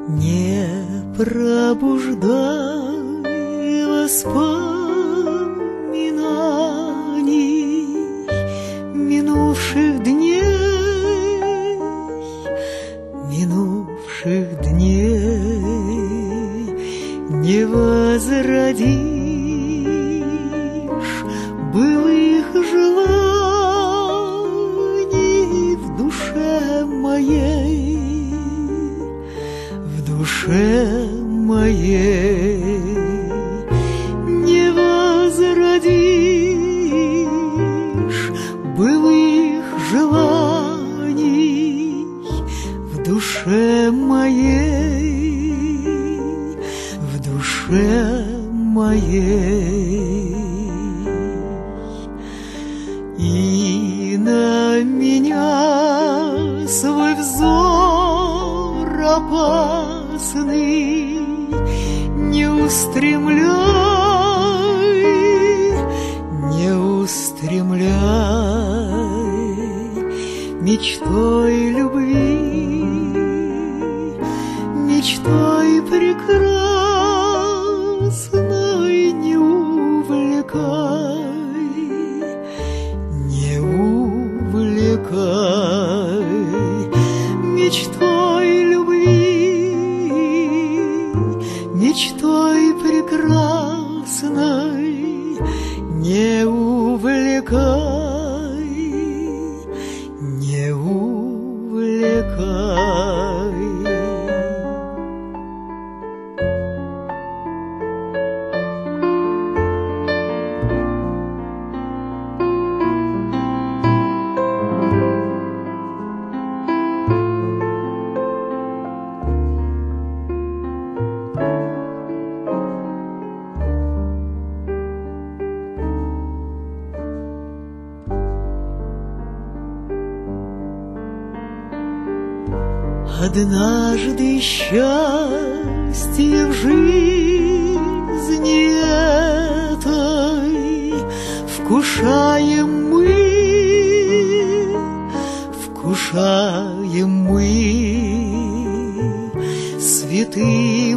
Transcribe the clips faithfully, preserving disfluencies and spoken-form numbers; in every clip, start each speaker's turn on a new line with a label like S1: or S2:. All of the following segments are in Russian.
S1: Не пробуждай воспоминаний минувших дней, минувших дней. Не возродишь былых желаний в душе моей, в душе моей. Не возродишь былых желаний в душе моей, в душе моей. И на меня свой взор опасный не устремляй, не устремляй мечтой любви, мечтой прекрасной не увлекай, не увлекай мечтой любви, мечтой прекрасной не увлекай, не увлекай. Однажды счастье в жизни этой вкушаем мы, вкушаем мы святым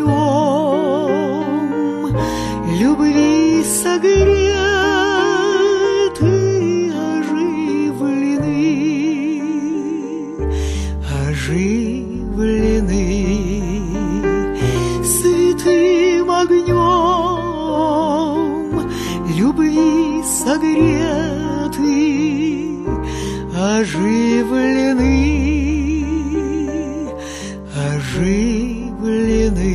S1: огнем любви согреты, оживлены, оживлены святым огнем любви согреты, оживлены, оживлены.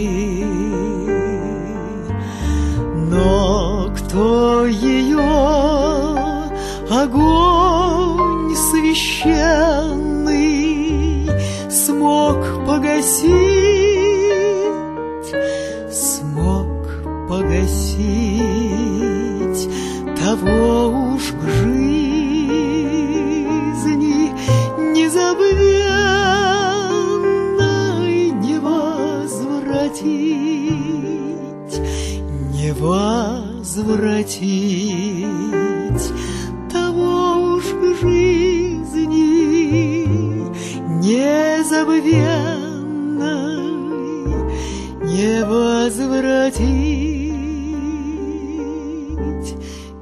S1: Но кто ее огонь священный смог погасить, смог погасить, того уж к жизни незабвенной не возвратить, не возвратить, того уж к жизни незабвенной не возвратить,